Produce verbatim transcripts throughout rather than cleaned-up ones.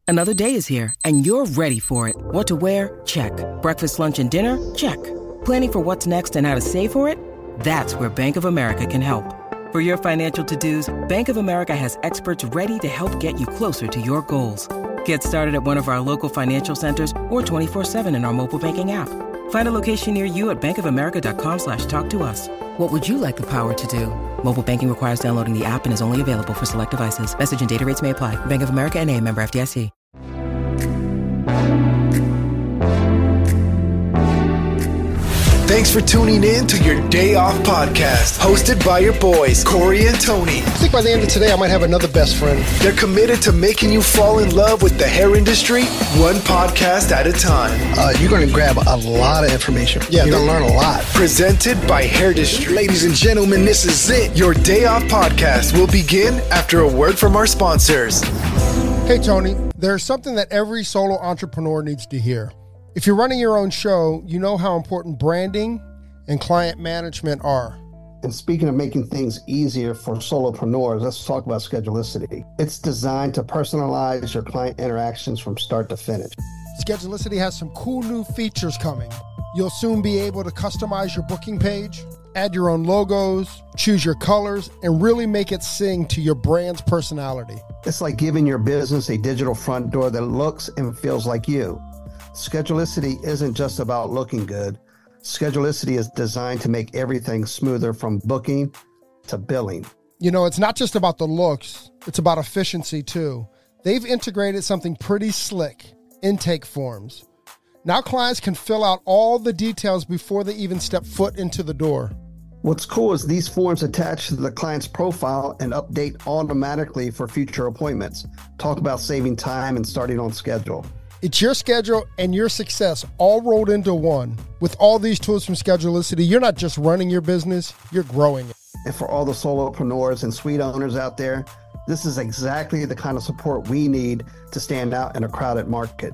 Another day is here, and you're ready for it. What to wear? Check. Breakfast, lunch, and dinner? Check. Planning for what's next and how to save for it? That's where Bank of America can help. For your financial to-dos, Bank of America has experts ready to help get you closer to your goals. Get started at one of our local financial centers or twenty-four seven in our mobile banking app. Find a location near you at bankofamerica.com slash talk to us. What would you like the power to do? Mobile banking requires downloading the app and is only available for select devices. Message and data rates may apply. Bank of America N A, member F D I C. Thanks for tuning in to your Day Off podcast, hosted by your boys, Corey and Tony. I think by the end of today, I might have another best friend. They're committed to making you fall in love with the hair industry, one podcast at a time. Uh, you're going to grab a lot of information. Yeah, you're going to learn a lot. Presented by Hairdustry. Ladies and gentlemen, this is it. Your Day Off podcast will begin after a word from our sponsors. Hey, Tony, there's something that every solo entrepreneur needs to hear. If you're running your own show, you know how important branding and client management are. And speaking of making things easier for solopreneurs, let's talk about Schedulicity. It's designed to personalize your client interactions from start to finish. Schedulicity has some cool new features coming. You'll soon be able to customize your booking page, add your own logos, choose your colors, and really make it sing to your brand's personality. It's like giving your business a digital front door that looks and feels like you. Schedulicity isn't just about looking good. Schedulicity is designed to make everything smoother from booking to billing. You know, it's not just about the looks, it's about efficiency too. They've integrated something pretty slick, intake forms. Now clients can fill out all the details before they even step foot into the door. What's cool is these forms attach to the client's profile and update automatically for future appointments. Talk about saving time and starting on schedule. It's your schedule and your success all rolled into one. With all these tools from Schedulicity, you're not just running your business, you're growing it. And for all the solopreneurs and suite owners out there, this is exactly the kind of support we need to stand out in a crowded market.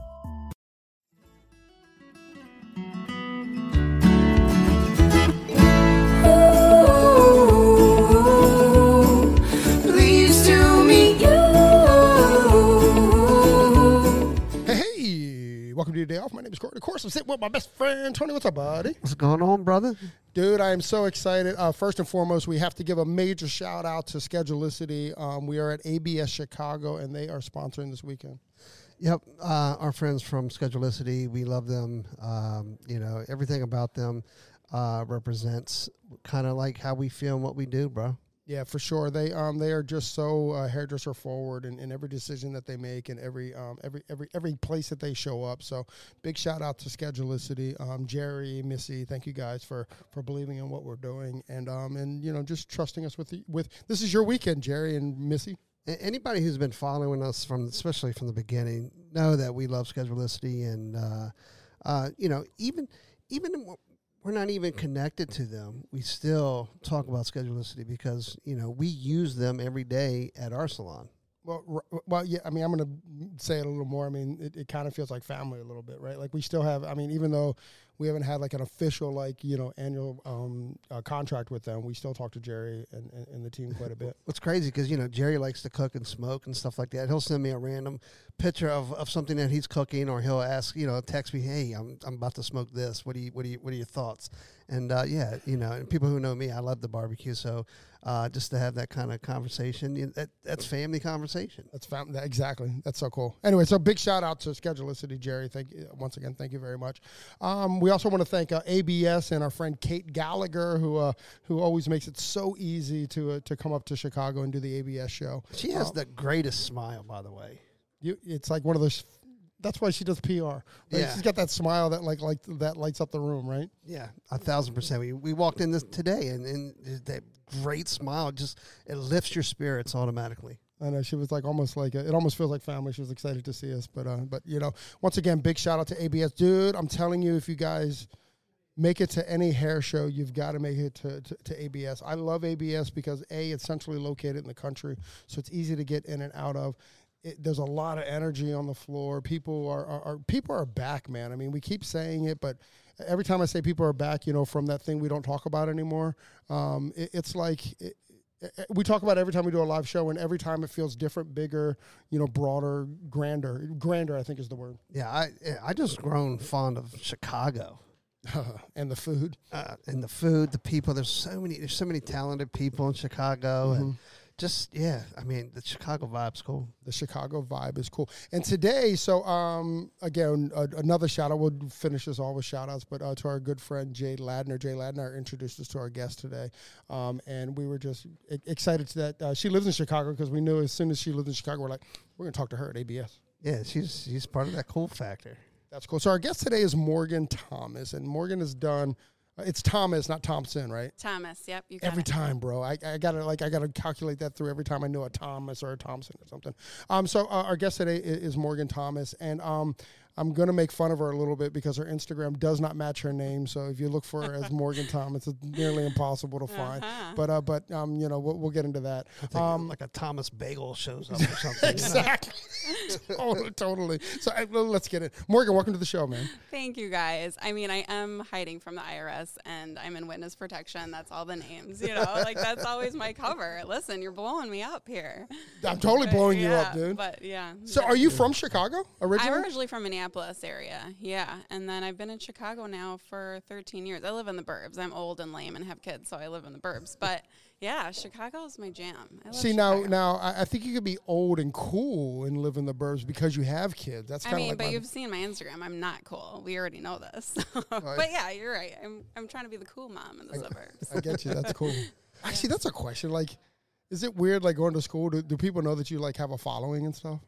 Welcome to your Day Off. My name is Corey. Of course, I'm sitting with my best friend, Tony. What's up, buddy? What's going on, brother? Dude, I am so excited. Uh, first and foremost, we have to give a major shout out to Schedulicity. Um, we are at A B S Chicago, and they are sponsoring this weekend. Yep, uh, our friends from Schedulicity, we love them. Um, you know, everything about them uh, represents kind of like how we feel and what we do, bro. Yeah, for sure. They um they are just so uh, hairdresser forward in, in every decision that they make and every um every every every place that they show up. So big shout out to Schedulicity, um Jerry, Missy. Thank you guys for for believing in what we're doing and um and you know just trusting us with the, with this is your weekend, Jerry and Missy. Anybody who's been following us from especially from the beginning know that we love Schedulicity and uh, uh you know even even. We're not even connected to them. We still talk about Schedulicity because, you know, we use them every day at our salon. Well, well, yeah, I mean, I'm going to say it a little more. I mean, it, it kind of feels like family a little bit, right? Like we still have, I mean, even though we haven't had like an official, like, you know, annual um, uh, contract with them, we still talk to Jerry and, and, and the team quite a bit. What's crazy because, you know, Jerry likes to cook and smoke and stuff like that. He'll send me a random picture of, of something that he's cooking, or he'll ask, you know, text me, hey, I'm I'm about to smoke this. What do you, what do you, what are your thoughts? And uh, yeah, you know, and people who know me, I love the barbecue. So uh, just to have that kind of conversation, you know, that that's family conversation. That's fam- exactly. That's so cool. Anyway, so big shout out to Schedulicity, Jerry. Thank you once again. Thank you very much. Um, we also want to thank uh, A B S and our friend Kate Gallagher, who uh, who always makes it so easy to uh, to come up to Chicago and do the A B S show. She has um, the greatest smile, by the way. You, it's like one of those. That's why she does P R. Right? Yeah. She's got that smile that like like that lights up the room, right? Yeah, a thousand percent. We we walked in this today, and, and that great smile just it lifts your spirits automatically. I know she was like almost like a, it almost feels like family. She was excited to see us, but uh, but you know, once again, big shout out to A B S, dude. I'm telling you, if you guys make it to any hair show, you've got to make it to, to, to A B S. I love A B S because A, it's centrally located in the country, so it's easy to get in and out of. It, there's a lot of energy on the floor. People are, are, are people are back, man. I mean, we keep saying it, but every time I say people are back, you know, from that thing we don't talk about anymore, um, it, it's like it, we talk about it every time we do a live show, and every time it feels different, bigger, you know, broader, grander. Grander, I think, is the word. Yeah, I I just grown fond of Chicago. And the food. Uh, and the food, the people. There's so many there's so many talented people in Chicago. Mm-hmm. And just, yeah, I mean, the Chicago vibe's cool. The Chicago vibe is cool. And today, so, um, again, uh, another shout-out. We'll finish this all with shout-outs, but uh, to our good friend, Jay Ladner. Jay Ladner introduced us to our guest today. Um, and we were just e- excited that uh, she lives in Chicago, because we knew as soon as she lived in Chicago, we're like, we're going to talk to her at A B S. Yeah, she's she's part of that cool factor. That's cool. So our guest today is Morgan Thomas. And Morgan has done... It's Thomas, not Thompson, right? Thomas, yep. You got Every it. time, bro. I, I gotta like I gotta calculate that through every time I know a Thomas or a Thompson or something. Um, so uh, our guest today is, is Morgan Thomas, and um, I'm gonna make fun of her a little bit because her Instagram does not match her name. So if you look for her as Morgan Thomas, it's nearly impossible to find. Uh-huh. But uh, but um, you know, we'll, we'll get into that. I think Um, like a Thomas Bagel shows up or something. exactly. totally, totally. So I, well, let's get it. Morgan, welcome to the show, man. Thank you, guys. I mean, I am hiding from the I R S, and I'm in witness protection. That's all the names, you know? Like, that's always my cover. Listen, you're blowing me up here. I'm totally blowing you yeah, up, dude. But, yeah. So are you from Chicago originally? I'm originally from Minneapolis area, yeah. And then I've been in Chicago now for thirteen years. I live in the burbs. I'm old and lame and have kids, so I live in the burbs. But, yeah, Chicago is my jam. I love See, Chicago. now, now I, I think you could be old and cool and live in the burbs because you have kids. That's I kind of mean, like but my, you've seen my Instagram. I'm not cool. We already know this. But yeah, you're right. I'm I'm trying to be the cool mom in the suburbs. I get you. That's cool. Actually, that's a question. Like, is it weird, like, going to school? Do, do people know that you, like, have a following and stuff?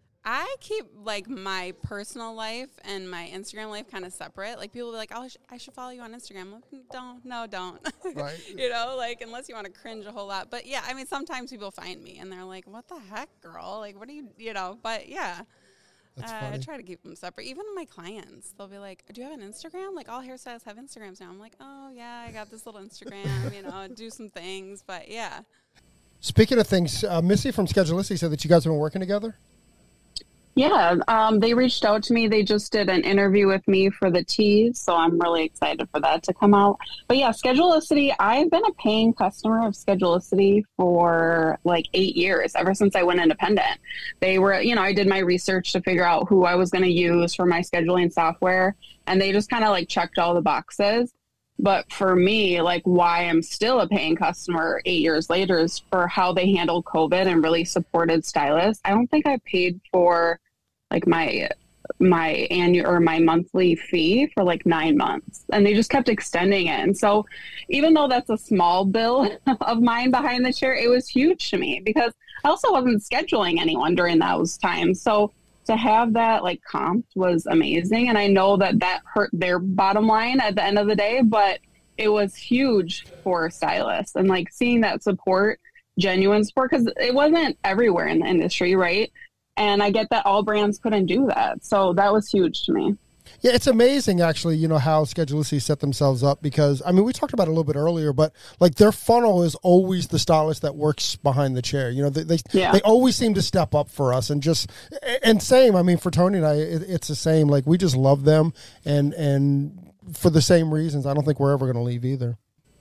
I keep, like, my personal life and my Instagram life kind of separate. Like, people will be like, oh, I, sh- I should follow you on Instagram. I'm like, don't. No, don't. Right. You know, like, unless you want to cringe a whole lot. But, yeah, I mean, sometimes people find me, and they're like, what the heck, girl? Like, what are you, you know? But, yeah. That's uh, funny. I try to keep them separate. Even my clients, they'll be like, do you have an Instagram? Like, all hairstylists have Instagrams now. I'm like, oh, yeah, I got this little Instagram, you know, do some things. But, yeah. Speaking of things, uh, Missy from Schedulistic said that you guys have been working together. Yeah, um, they reached out to me. They just did an interview with me for the teas, so I'm really excited for that to come out. But yeah, Schedulicity, I've been a paying customer of Schedulicity for like eight years, ever since I went independent. They were, you know, I did my research to figure out who I was going to use for my scheduling software, and they just kind of like checked all the boxes. But for me, like why I'm still a paying customer eight years later is for how they handled COVID and really supported stylists. I don't think I paid for like my my annual or my monthly fee for like nine months, and they just kept extending it. And so even though that's a small bill of mine behind the chair, it was huge to me because I also wasn't scheduling anyone during those times. So to have that like comped was amazing. And I know that that hurt their bottom line at the end of the day, but it was huge for stylists, and like seeing that support, genuine support, because it wasn't everywhere in the industry, right? And I get that all brands couldn't do that. So that was huge to me. Yeah, it's amazing, actually, you know, how Schedulicity set themselves up because, I mean, we talked about it a little bit earlier, but, like, their funnel is always the stylist that works behind the chair. You know, they they, Yeah. they always seem to step up for us and just, and same, I mean, for Tony and I, it, it's the same. Like, we just love them, and, and for the same reasons, I don't think we're ever going to leave either.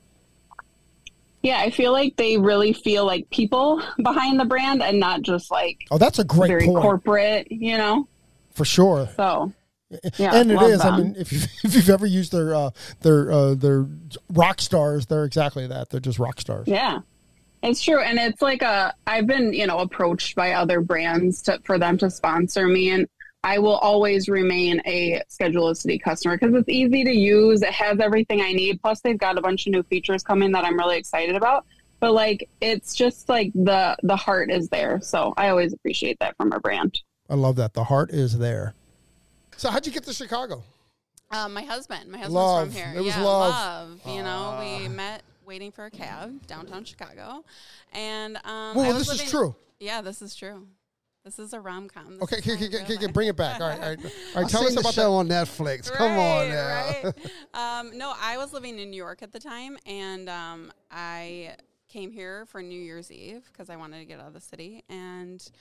Yeah, I feel like they really feel like people behind the brand and not just like Oh, that's a great very point. corporate, you know? For sure. So, yeah, and it love is. I them. mean, if you've, if you've ever used their uh, their uh, their rock stars, they're exactly that. They're just rock stars. Yeah, it's true. And it's like a, I've been, you know, approached by other brands to, for them to sponsor me. And I will always remain a Schedulicity customer because it's easy to use. It has everything I need. Plus, they've got a bunch of new features coming that I'm really excited about. But like, it's just like the the heart is there. So I always appreciate that from our brand. I love that. The heart is there. So how'd you get to Chicago? Um, my husband. My husband's Love. from here. It was yeah, love. love. You know, we met waiting for a cab downtown Chicago, and um, Whoa, I was this is living- true. Yeah, this is true. This is a rom com. Okay, okay, okay, okay, okay, bring it back. All right, all right. All right, I've tell seen us the about show that. on Netflix. Come on now. Right. um, no, I was living in New York at the time, and um, I came here for New Year's Eve because I wanted to get out of the city. And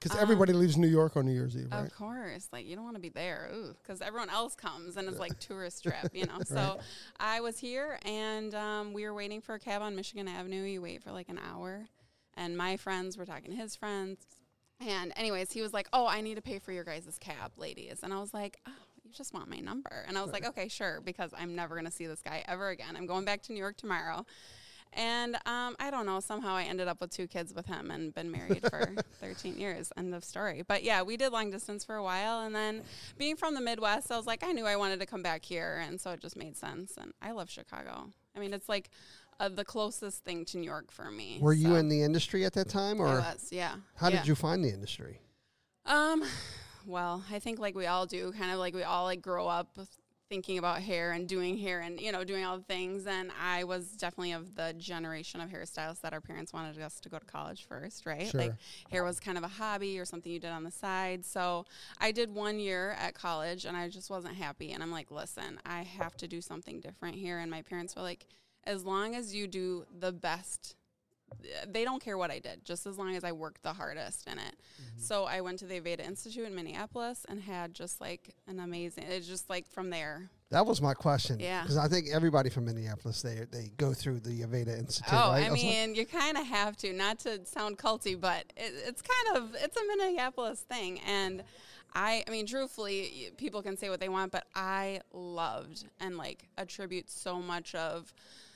Because Um, everybody leaves New York on New Year's Eve, right? Of course. Like, you don't want to be there. Because everyone else comes and it's like tourist trip, you know. So I was here and um, we were waiting for a cab on Michigan Avenue. You wait for like an hour. And my friends were talking to his friends. And anyways, he was like, oh, I need to pay for your guys' cab, ladies. And I was like, oh, you just want my number. And I was like, okay, sure, because I'm never going to see this guy ever again. I'm going back to New York tomorrow. And um, I don't know, somehow I ended up with two kids with him and been married for thirteen years. End of story. But yeah, we did long distance for a while. And then being from the Midwest, I was like, I knew I wanted to come back here. And so it just made sense. And I love Chicago. I mean, it's like uh, the closest thing to New York for me. Were so. you in the industry at that time? Or I was, yeah. how yeah. did you find the industry? Um, well, I think like we all do, kind of like we all like grow up thinking about hair and doing hair and, you know, doing all the things. And I was definitely of the generation of hairstylists that our parents wanted us to go to college first, right? Sure. Like hair was kind of a hobby or something you did on the side. So I did one year at college and I just wasn't happy. And I'm like, listen, I have to do something different here. And my parents were like, as long as you do the best, they don't care what I did, just as long as I worked the hardest in it. Mm-hmm. So I went to the Aveda Institute in Minneapolis and had just like an amazing, it's just like from there. That was my question. Yeah. Because I think everybody from Minneapolis, they they go through the Aveda Institute, Oh, right? I mean, like, you kind of have to, not to sound culty, but it, it's kind of, it's a Minneapolis thing. And I, I mean, truthfully, people can say what they want, but I loved and like attribute so much of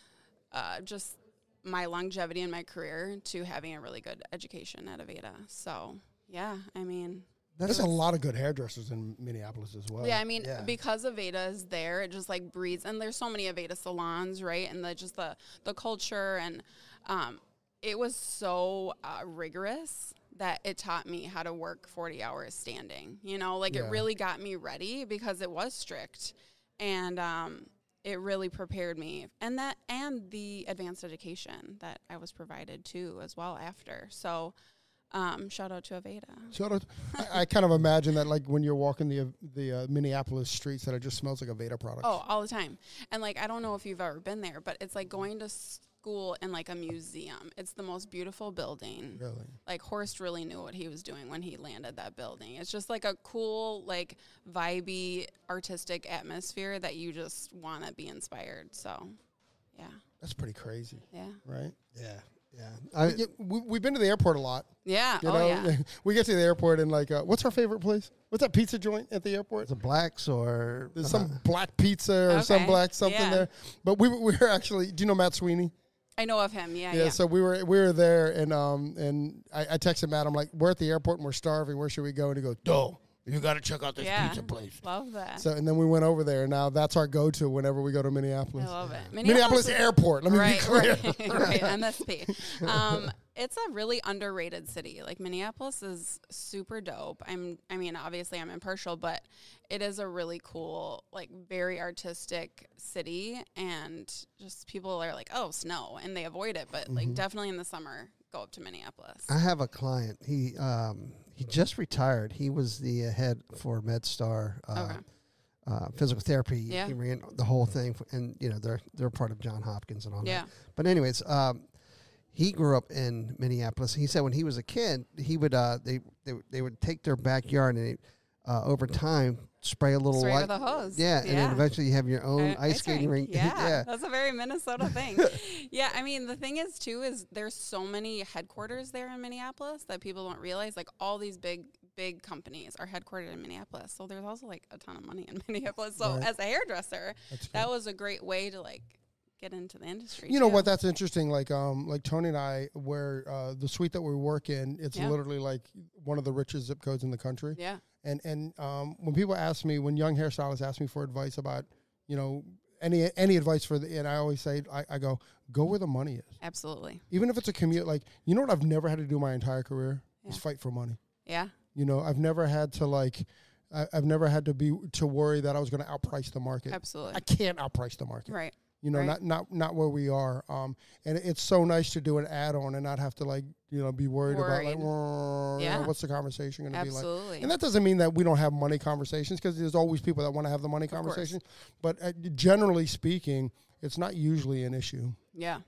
uh, just my longevity in my career to having a really good education at Aveda. So, yeah, I mean. There's a lot of good hairdressers in Minneapolis as well. Yeah, I mean, Yeah. because Aveda is there, it just like breeds, and there's so many Aveda salons, right? And the just the the culture, and um, it was so uh, rigorous that it taught me how to work forty hours standing. You know, like Yeah. it really got me ready because it was strict, and um, it really prepared me, and that and the advanced education that I was provided too as well after. So. Um, shout out to Aveda. Shout out. I, I kind of imagine that, like, when you're walking the the uh, Minneapolis streets, that it just smells like Aveda products. Oh, all the time. And, like, I don't know if you've ever been there, but it's like going to school in, like, a museum. It's the most beautiful building. Really? Like, Horst really knew what he was doing when he landed that building. It's just, like, a cool, like, vibey, artistic atmosphere that you just want to be inspired. So, yeah. That's pretty crazy. Yeah. Right? yeah, yeah. I, We get, we, we've been to the airport a lot. Yeah. You oh, know, yeah. we get to the airport and like, uh, what's our favorite place? What's that pizza joint at the airport? the blacks or There's uh, some black pizza or some Okay. black something Yeah. there. But we were- we were actually. Do you know Matt Sweeney? I know of him. Yeah, Yeah. yeah. So we were we were there and um and I, I texted Matt. I'm like, we're at the airport and we're starving. Where should we go? And he goes, Doe, you got to check out this Yeah. pizza place. Love that. So and then we went over there. And now that's our go-to whenever we go to Minneapolis. I love it. Minneapolis, is- Airport. Let me right, be clear. Right, right, M S P. Um, it's a really underrated city. Like Minneapolis is super dope. I'm, I mean, obviously I'm impartial, but it is a really cool, like very artistic city, and just people are like, oh, snow, and they avoid it. But like definitely in the summer, go up to Minneapolis. I have a client. He um, he just retired. He was the uh, head for MedStar uh, Okay. uh, physical therapy. Yeah. He ran the whole thing, f and you know they're they're part of John Hopkins and all Yeah. that. But anyways, um, he grew up in Minneapolis. He said when he was a kid, he would uh, they they would- they would take their backyard and they, uh, over time spray a little Straight light. with a hose. Yeah, and then Yeah. eventually you have your own Uh, ice skating rink. Yeah, yeah. that's a very Minnesota thing. Yeah, I mean, the thing is, too, is there's so many headquarters there in Minneapolis that people don't realize. Like, all these big, big companies are headquartered in Minneapolis. So there's also, like, a ton of money in Minneapolis. So Right. as a hairdresser, That's that cool. was a great way to, like, get into the industry, You know too. what? That's interesting. Like, um, like Tony and I, where uh, the suite that we work in, it's Yeah. literally like one of the richest zip codes in the country. Yeah. And and um, when people ask me, when young hairstylists ask me for advice about, you know, any any advice for the, and I always say, I, I go, go where the money is. Absolutely. Even if it's a commute, like, you know what I've never had to do my entire career is Yeah. fight for money. Yeah. You know, I've never had to like, I, I've never had to be to worry that I was going to outprice the market. Absolutely. I can't outprice the market. Right. You know, Right. not not not where we are. Um, and it- it's so nice to do an add-on and not have to like, you know, be worried, about like, Worried. "Whoa, you know, Yeah. what's the conversation going to be like? Absolutely. And that doesn't mean that we don't have money conversations, because there's always people that want to have the money course. conversation. But uh, generally speaking, it's not usually an issue. Yeah.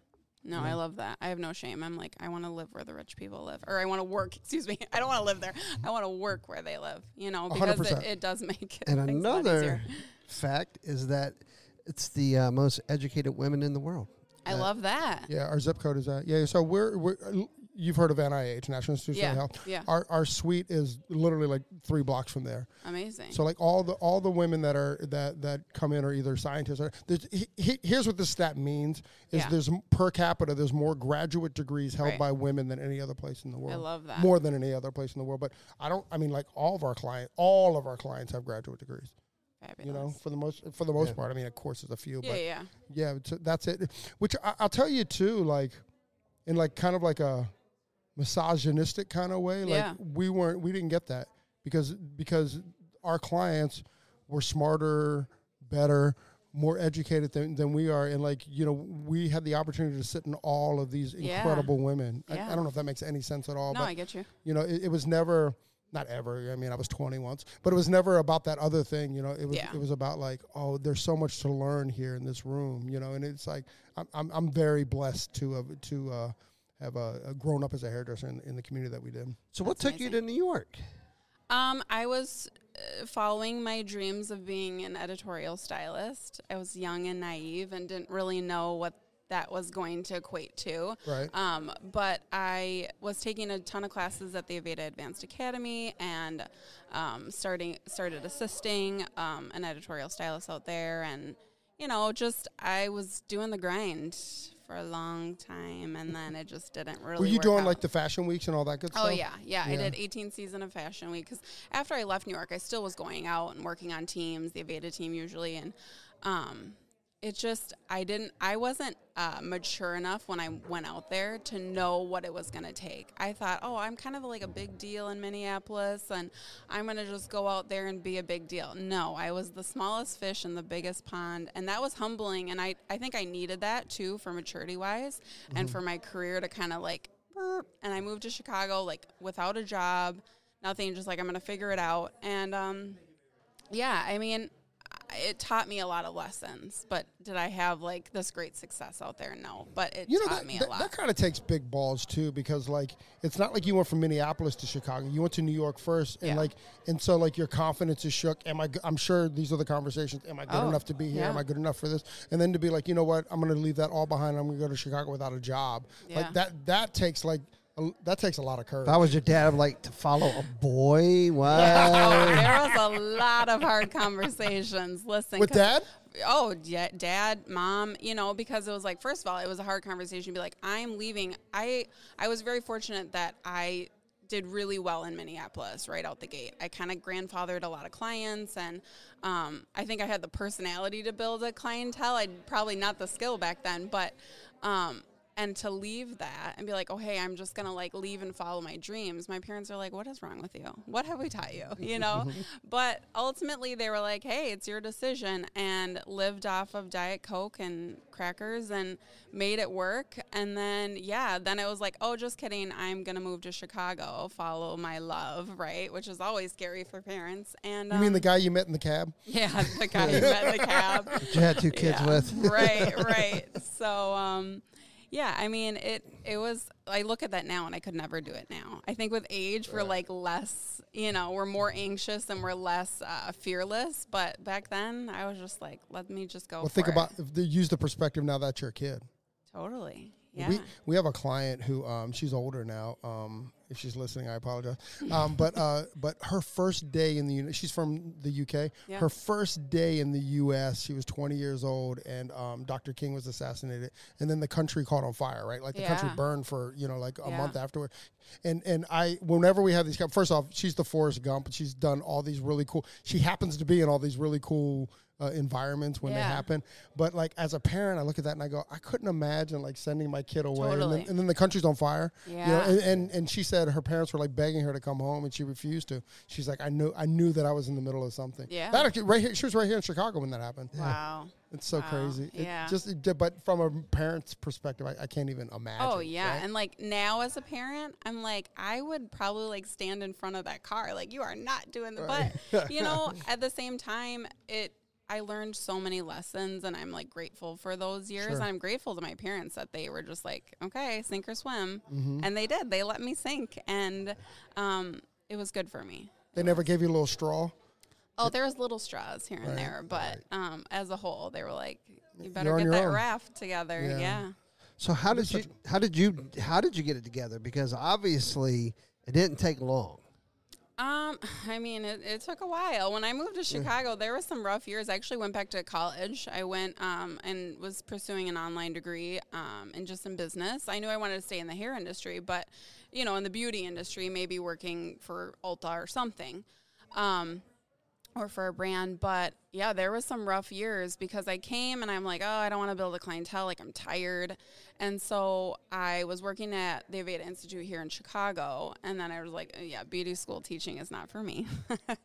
No, I love that. I have no shame. I'm like, I want to live where the rich people live. Or I want to work, excuse me. I don't want to live there. I want to work where they live, you know, because it, it does make it. And things a lot another easier. fact is that it's the uh, most educated women in the world. I love that. Yeah, our zip code is that. Yeah, so we're, we're you've heard of N I H, National Institute Yeah, of Health. yeah. Our our suite is literally like three blocks from there. Amazing. So like all the all the women that are that that come in are either scientists or there's, he, he, here's what this stat means is Yeah. there's m- per capita there's more graduate degrees held Right. by women than any other place in the world. love that. More than any other place in the world. But I don't I mean like all of our clients all of our clients have graduate degrees. Fabulous. You know, for the most for the most Yeah. part. I mean, of course, there's a few, Yeah, but yeah. yeah, it's, that's it. Which I, I'll tell you too, like in like kind of like a misogynistic kind of way. Like Yeah. we weren't, we didn't get that because because our clients were smarter, better, more educated than, than we are, and like you know, we had the opportunity to sit in all of these Yeah. incredible women. I, Yeah. I don't know if that makes any sense at all. No, but I get you. you know, it, it was never. Not ever. I mean, I was twenty once, but it was never about that other thing. You know, it was Yeah. it was about like, oh, there's so much to learn here in this room. You know, and it's like I'm I'm, I'm very blessed to uh, to uh, have uh, grown up as a hairdresser in, in the community that we did. So what That's took you to New York? Um, I was uh, following my dreams of being an editorial stylist. I was young and naive and didn't really know what that was going to equate to. Right. Um, but I was taking a ton of classes at the Aveda Advanced Academy and um, starting started assisting um, an editorial stylist out there, and you know, just I was doing the grind for a long time, and then it just didn't really. Were you work doing out. like the fashion weeks and all that good Oh stuff? yeah, yeah, I Yeah. did eighteen season of Fashion Week because after I left New York, I still was going out and working on teams, the Aveda team usually, and um, it just I didn't I wasn't uh, mature enough when I went out there to know what it was going to take. I thought, oh, I'm kind of like a big deal in Minneapolis, and I'm going to just go out there and be a big deal. No, I was the smallest fish in the biggest pond, and that was humbling, and I, I think I needed that too for maturity-wise mm-hmm. and for my career to kind of like, burp. And I moved to Chicago like without a job, nothing, just like I'm going to figure it out. And um, yeah, I mean, it taught me a lot of lessons, but did I have like this great success out there? No, but it You know, taught that, me a that, lot. that kind of takes big balls too, because like it's not like you went from Minneapolis to Chicago. You went to New York first, and Yeah. like, and so like your confidence is shook. Am I? g- I'm sure these are the conversations. Am I good Oh, enough to be here? yeah. Am I good enough for this? And then to be like, you know what? I'm going to leave that all behind. I'm going to go to Chicago without a job. Yeah. Like that. That takes like a, that takes a lot of courage. If I was your dad, I'd like to follow a boy. Oh, Wow. there was a lot of hard conversations. Listen, With 'cause- dad? Oh, yeah, dad, mom, you know, because it was like, first of all, it was a hard conversation to be like, I'm leaving. I I was very fortunate that I did really well in Minneapolis right out the gate. I kind of grandfathered a lot of clients, and um, I think I had the personality to build a clientele. I probably not the skill back then, but um, and to leave that and be like, oh, hey, I'm just going to like leave and follow my dreams. My parents are like, what is wrong with you? What have we taught you? You know, but ultimately they were like, hey, it's your decision, and lived off of Diet Coke and crackers and made it work. And then, yeah, then it was like, oh, just kidding. I'm going to move to Chicago, follow my love. Right. Which is always scary for parents. And You mean um, the guy you met in the cab? yeah, the guy you met in the cab. That you had two kids Yeah. with. right, right. So, um, yeah, I mean, it, it was, I look at that now and I could never do it now. I think with age, we're like less, you know, we're more anxious and we're less uh, fearless. But back then, I was just like, let me just go Well, for think it. about if they use the perspective now that you're a kid. Totally. Yeah. We we have a client who um, she's older now. Um, if she's listening, I apologize. Um, but uh, but her first day in the uni- she's from the U K. Yeah. Her first day in the U S, she was twenty years old, and um, Doctor King was assassinated, and then the country caught on fire. Right, like the country Yeah. burned for you know like a Yeah. month afterward. And and I whenever we have these, first off, she's the Forrest Gump, and she's done all these really cool. She happens to be in all these really cool. Uh, environments when they Yeah. happen, but like as a parent, I look at that and I go, I couldn't imagine like sending my kid away, and, Totally. then, and then the country's on fire. You know, Yeah. and, and and she said her parents were like begging her to come home, and she refused to. She's like, I knew I knew that I was in the middle of something. Yeah. that actually, right here, she was right here in Chicago when that happened. Wow. It's so Wow. crazy. It Yeah. just, it, but from a parent's perspective, I, I can't even imagine. Oh yeah, right? and like now as a parent, I'm like I would probably like stand in front of that car, like you are not doing the Right. but you know at the same time it. I learned so many lessons, and I'm like grateful for those years. Sure. And I'm grateful to my parents that they were just like, okay, sink or swim. Mm-hmm. And they did. They let me sink, and um, it was good for me. They never gave you a little straw? Oh, there was little straws here and Right, there, but um, as a whole, they were like, you better You're on get your that own. raft together. Yeah. Yeah. So how did you how did you how did you get it together? Because obviously it didn't take long. Um, I mean, it, it took a while. When I moved to Chicago, there were some rough years. I actually went back to college. I went um, and was pursuing an online degree um, in just in business. I knew I wanted to stay in the hair industry, but, you know, in the beauty industry, maybe working for Ulta or something. Um, or for a brand. But yeah, there was some rough years because I came and I'm like, oh, I don't want to build a clientele. Like, I'm tired. And so I was working at the Aveda Institute here in Chicago. And then I was like, yeah, beauty school teaching is not for me.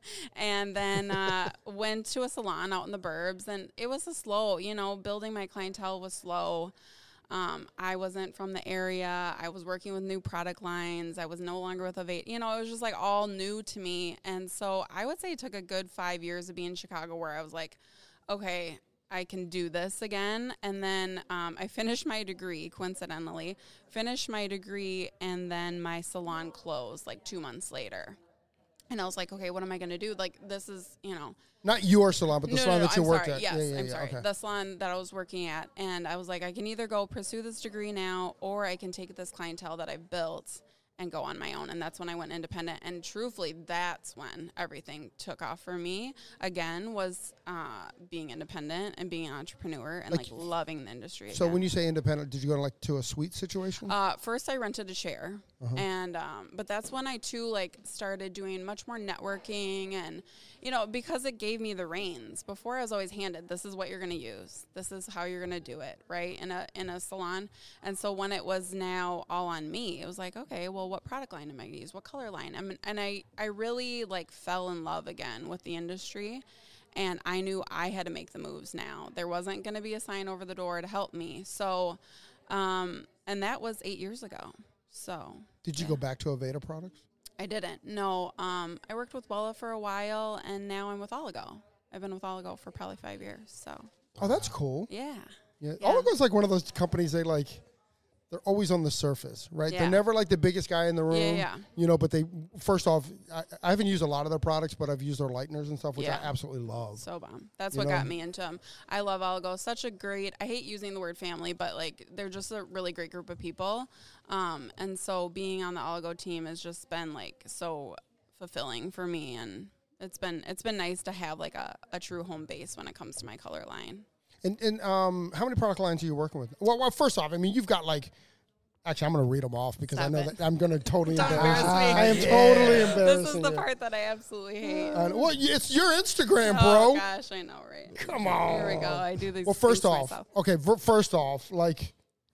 And then uh, went to a salon out in the burbs. And it was a slow, you know, building my clientele was slow. Um, I wasn't from the area. I was working with new product lines. I was no longer with Aveda. You know, it was just like all new to me. And so I would say it took a good five years to be in Chicago where I was like, okay, I can do this again. And then um, I finished my degree, coincidentally, finished my degree, and then my salon closed like two months later. And I was like, okay, what am I going to do? Like, this is, you know. Not your salon, but the no, salon no, no, that you I'm worked sorry. at. Yes, yeah, yeah, I'm yeah, sorry. okay. The salon that I was working at. And I was like, I can either go pursue this degree now, or I can take this clientele that I've built and go on my own. And that's when I went independent. And truthfully, that's when everything took off for me. Again, was uh, being independent and being an entrepreneur and, Like, like, loving the industry So again. when you say independent, did you go to like to a suite situation? Uh, first, I rented a chair, Uh-huh. and um, but that's when I too like started doing much more networking, and you know, because it gave me the reins. Before, I was always handed, "This is what you're going to use. This is how you're going to do it," right? In a in a salon. And so when it was now all on me, it was like, okay, well, what product line am I going to use? What color line? I mean, and I I really like fell in love again with the industry. And I knew I had to make the moves now. There wasn't going to be a sign over the door to help me. So, um, and that was eight years ago. So. Did you yeah. go back to Aveda products? I didn't. No. Um, I worked with Wella for a while, and now I'm with Oligo. I've been with Oligo for probably five years. So. Oh, that's cool. Yeah. Yeah. Yeah. Oligo's like one of those companies they like. They're always on the surface, right? Yeah. They're never like the biggest guy in the room. Yeah, yeah. You know, but they, first off, I, I haven't used a lot of their products, but I've used their lighteners and stuff, which Yeah. I absolutely love. So bomb. That's You what know? got me into them. I love Oligo. Such a great, I hate using the word family, but like they're just a really great group of people. Um, and so being on the Oligo team has just been like so fulfilling for me. And it's been, it's been nice to have like a, a true home base when it comes to my color line. And, and um, how many product lines are you working with? Well, well first off, I mean, you've got like, actually, I'm going to read them off because I Stop know it. that I'm going to totally Don't embarrass you. embarrass me. I am Yeah. totally embarrassing This is the you. part that I absolutely hate. Uh, well, y- it's your Instagram, Oh bro. gosh, I know, right? Come on. Here we go. I do these. Well, first things off, myself. okay, ver- first off, like,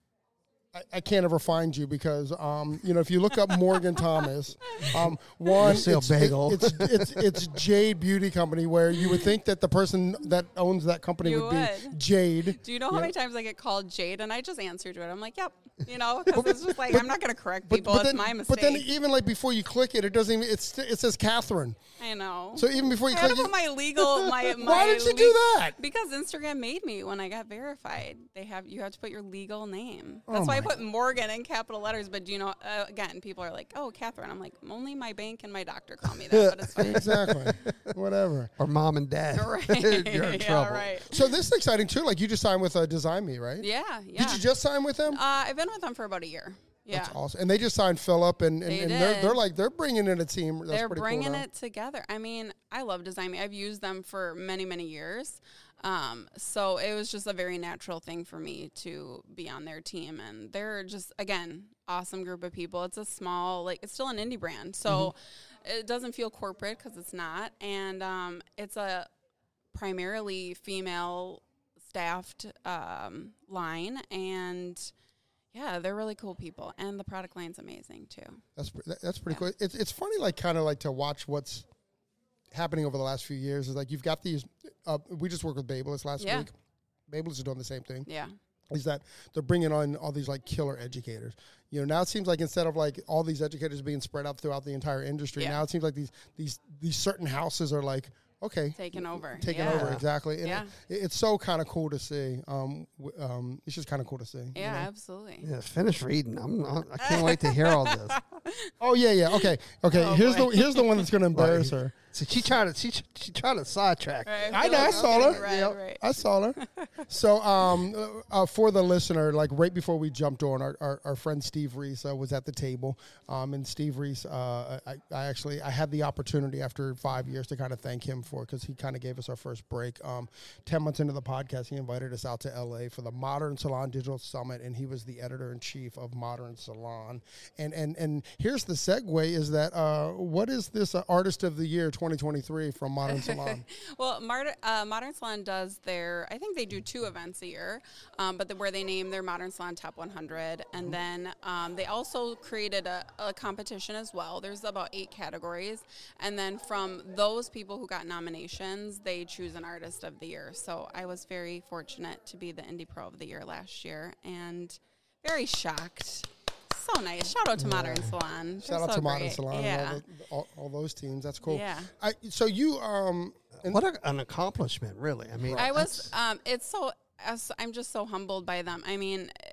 I, I can't ever find you because, um, you know, if you look up Morgan Thomas, um, one, You'll see a it's, it- bagel. it's, it's, it's Jade Beauty Company, where you would think that the person that owns that company You would be would. Jade. Do you know how Yeah. many times I get called Jade, and I just answer to it? I'm like, yep. You know, because it's just like I'm not going to correct people. it's then, my mistake. but then even like before you click it, it doesn't even, it's, it says Catherine. I know. So even before you I had click to it, put my legal. My, my why did you le- do that? Because Instagram made me when I got verified. They have you have to put your legal name. Oh That's why I my put Morgan in capital letters. But you know, uh, again, people are like, "Oh, Catherine." I'm like, only my bank and my doctor call me that, but it's fine. Exactly. Whatever. Or mom and dad. Right. You're in yeah, trouble. right. So this is exciting too. Like you just signed with uh, Design Me, right? Yeah, yeah. Did you just sign with them? Uh, I've been with them for about a year. Yeah. That's awesome. And they just signed Philip, and, and, They and they're, they're did. like, they're bringing in a team. That's They're pretty bringing cool, though. it together. I mean, I love Design Me. I've used them for many, many years. Um, so it was just a very natural thing for me to be on their team. And they're just, again, awesome group of people. It's a small, like, it's still an indie brand. So Mm-hmm. it doesn't feel corporate because it's not. And um, it's a primarily female staffed um, line. And yeah, they're really cool people, and the product line's amazing too. That's pre- that- that's pretty Yeah. cool. It's it's funny, like kind of like to watch what's happening over the last few years. Is like you've got these. Uh, we just worked with Babelist last Yeah. week. Babelist is doing the same thing. Yeah, Is that they're bringing on all these like killer educators. You know, now it seems like instead of like all these educators being spread out throughout the entire industry, Yeah. now it seems like these these these certain houses are like, okay, taking over. taking yeah. over exactly. And Yeah. it, it's so kind of cool to see. Um, w- um, it's just kind of cool to see. you Yeah, know? absolutely. Yeah, finish reading. I'm not, I can't wait to hear all this. Oh yeah, yeah. Okay, okay. Oh, here's boy. the here's the one that's gonna embarrass her. So she tried to she she tried to sidetrack. Right, I feel know, I like saw I'm her. getting Right, Yep. right. I saw her. So, um, uh, uh, for the listener, like right before we jumped on, our, our, our friend Steve Reese uh, was at the table, um, and Steve Reese, uh, I, I actually I had the opportunity after five years to kind of thank him for because he kind of gave us our first break. Um, Ten months into the podcast, he invited us out to L A for the Modern Salon Digital Summit, and he was the editor in chief of Modern Salon. And and and here's the segue: is that uh, what is this uh, Artist of the Year twenty twenty-three from Modern Salon? Well, Mar- uh, Modern Salon does their, I think they do two events a year, um, but the, where they name their Modern Salon Top one hundred. And then um, they also created a, a competition as well. There's about eight categories. And then from those people who got nominations, they choose an Artist of the Year. So I was very fortunate to be the Indie Pro of the Year last year and very shocked. So nice. Shout out to Yeah. Modern Salon. Shout They're out so to Modern great. Salon Yeah. and all, the, all, all those teams. That's cool. Yeah. I, so you um. and- What a, an accomplishment, really. I mean, I was, that's- um, it's so, as- I'm just so humbled by them. I mean, uh,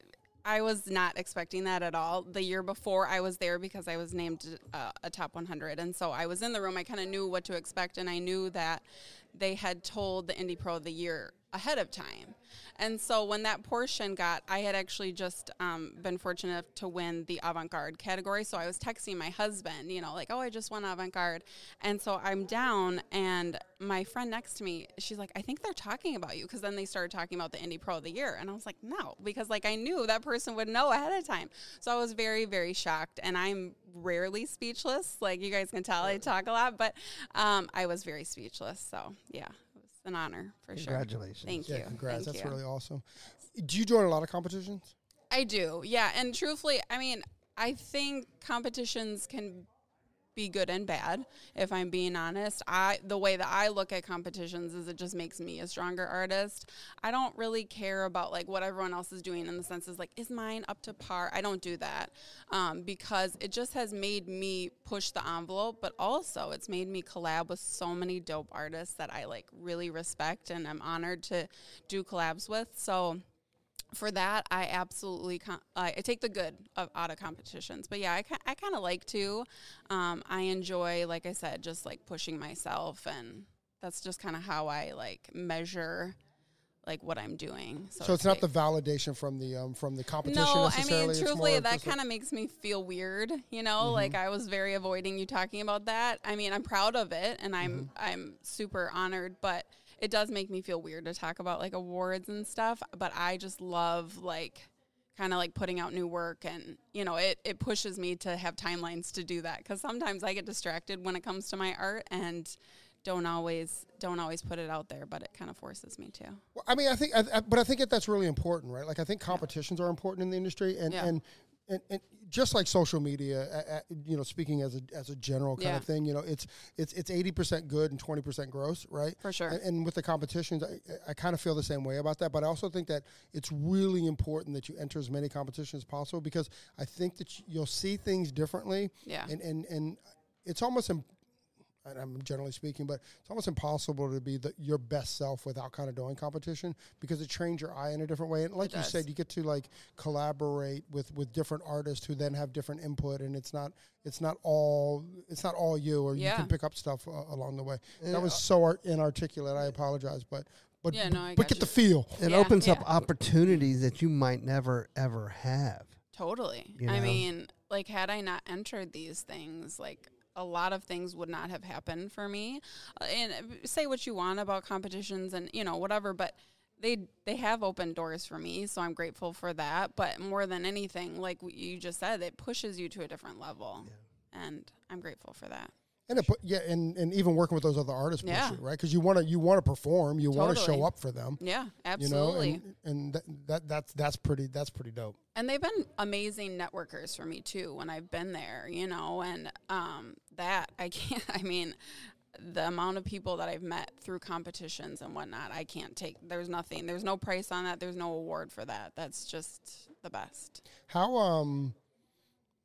I was not expecting that at all. The year before, I was there because I was named uh, a top one hundred. And so I was in the room. I kind of knew what to expect. And I knew that they had told the Indie Pro of the Year ahead of time. And so when that portion got, I had actually just um, been fortunate enough to win the avant-garde category. So I was texting my husband, you know, like, oh, I just won avant-garde. And so I'm down, and my friend next to me, she's like, I think they're talking about you. Because then they started talking about the Indie Pro of the Year. And I was like, no, because like I knew that person would know ahead of time. So I was very, very shocked. And I'm rarely speechless. Like you guys can tell I talk a lot, but um, I was very speechless. So yeah. An honor for sure. Congratulations. Thank Yeah, you. congrats. Thank That's you. really awesome. Do you join a lot of competitions? I do. Yeah. And truthfully, I mean, I think competitions can be good and bad, if I'm being honest. I the way that I look at competitions is it just makes me a stronger artist. I don't really care about like what everyone else is doing in the sense is like, is mine up to par? I don't do that um, because it just has made me push the envelope, but also it's made me collab with so many dope artists that I like really respect and I'm honored to do collabs with. So for that, I absolutely con- I I take the good of, out of competitions. But yeah, I, ki- I kind of like to. Um, I enjoy, like I said, just like pushing myself, and that's just kind of how I like measure like what I'm doing. So, So it's to not the say. validation from the um, from the competition No, I necessarily. mean, it's truthfully, more that just like- kind of makes me feel weird. You know, Mm-hmm. like I was very avoiding you talking about that. I mean, I'm proud of it, and I'm Mm-hmm. I'm super honored, but it does make me feel weird to talk about like awards and stuff. But I just love like kind of like putting out new work, and you know, it it pushes me to have timelines to do that because sometimes I get distracted when it comes to my art and don't always don't always put it out there, but it kind of forces me to. Well, I mean, I think, I, I, but I think that that's really important, right? Like, I think competitions are important in the industry, and Yeah. and, and and just like social media, uh, uh, you know, speaking as a as a general kind Yeah. of thing, you know, it's it's it's eighty percent good and twenty percent gross, right? For sure. And, and with the competitions, I, I kind of feel the same way about that. But I also think that it's really important that you enter as many competitions as possible because I think that you'll see things differently. Yeah. And and and it's almost. Im- and I'm generally speaking, but it's almost impossible to be the, your best self without kind of doing competition because it trains your eye in a different way. And like It you does. said, you get to like collaborate with, with different artists who then have different input, and it's not it's not all it's not all you, or you Yeah. can pick up stuff uh, along the way. Yeah. That was so art- inarticulate. I apologize, but but Yeah, but, no, I but got get you. the feel. It Yeah, opens up yeah. opportunities that you might never ever have. Totally. You I know? mean, like, had I not entered these things, like, a lot of things would not have happened for me. Uh, and uh, say what you want about competitions and, you know, whatever, but they they have opened doors for me, so I'm grateful for that. But more than anything, like what you just said, it pushes you to a different level. And I'm grateful for that. And it put, yeah, and, and even working with those other artists, push Yeah. you, right? Because you want to you want to perform, you want to Totally. show up for them. Yeah, You know, absolutely. and, and that, that that's that's pretty that's pretty dope. And they've been amazing networkers for me too when I've been there, you know, and um, that I can't, I mean, the amount of people that I've met through competitions and whatnot, I can't take, there's nothing, there's no price on that. There's no award for that. That's just the best. How um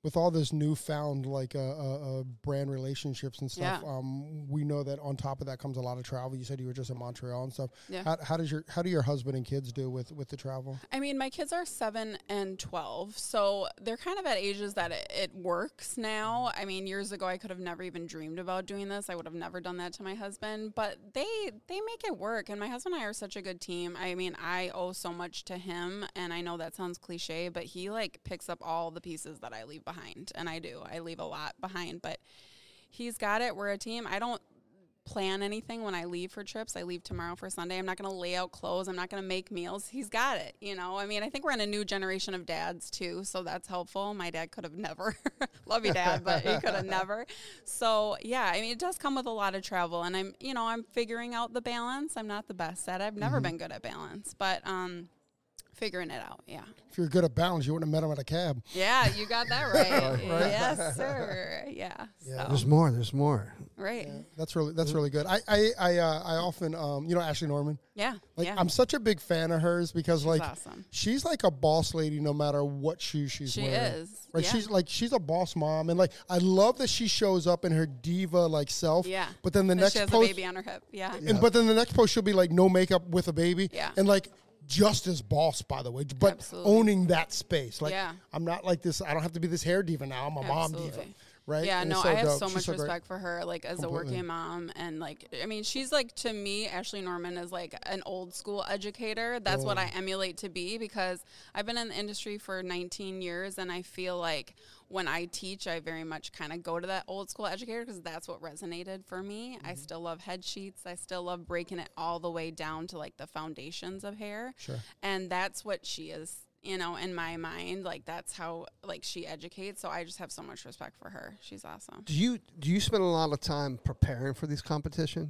with all this newfound like uh, uh, uh, brand relationships and stuff, Yeah. um, we know that on top of that comes a lot of travel. You said you were just in Montreal and stuff. Yeah. How, how does your how do your husband and kids do with, with the travel? I mean, my kids are seven and twelve, so they're kind of at ages that it, it works now. I mean, years ago, I could have never even dreamed about doing this. I would have never done that to my husband, but they they make it work. And my husband and I are such a good team. I mean, I owe so much to him, and I know that sounds cliche, but he like picks up all the pieces that I leave behind, and I do. I leave a lot behind, but he's got it. We're a team. I don't plan anything when I leave for trips. I leave tomorrow for Sunday. I'm not going to lay out clothes. I'm not going to make meals. He's got it. You know, I mean, I think we're in a new generation of dads too, so that's helpful. My dad could have never, love you, Dad, but he could have never. So yeah, I mean, it does come with a lot of travel, and I'm, you know, I'm figuring out the balance. I'm not the best at it. I've never mm-hmm. been good at balance, but um, figuring it out. Yeah. If you're good at balance, you wouldn't have met him at a cab. Yeah, you got that right. right. Yes, sir. Yeah. Yeah. So. There's more. There's more. Right. Yeah, that's really that's really good. I I I, uh, I often um you know Ashley Norman. Yeah. Like yeah. I'm such a big fan of hers because she's like awesome. She's like a boss lady no matter what shoes she's she wearing. She is. Right. Yeah. She's like she's a boss mom, and like I love that she shows up in her diva like self. Yeah. But then the and next she has post, a baby on her hip. Yeah. And yeah. but then the next post she'll be like no makeup with a baby. Yeah. And like. Just as boss, by the way, but Absolutely. owning that space. Like, yeah. I'm not like this. I don't have to be this hair diva now. I'm a Absolutely. mom diva, right? Yeah, and no, so I have dope. so She's much so respect for her, like, as Completely. a working mom. And, like, I mean, she's, like, to me, Ashley Norman is, like, an old school educator. That's oh. what I emulate to be because I've been in the industry for nineteen years, and I feel like when I teach, I very much kind of go to that old school educator because that's what resonated for me. Mm-hmm. I still love head sheets. I still love breaking it all the way down to, like, the foundations of hair. Sure. And that's what she is, you know, in my mind. Like, that's how, like, she educates. So I just have so much respect for her. She's awesome. Do you do you spend a lot of time preparing for these competitions?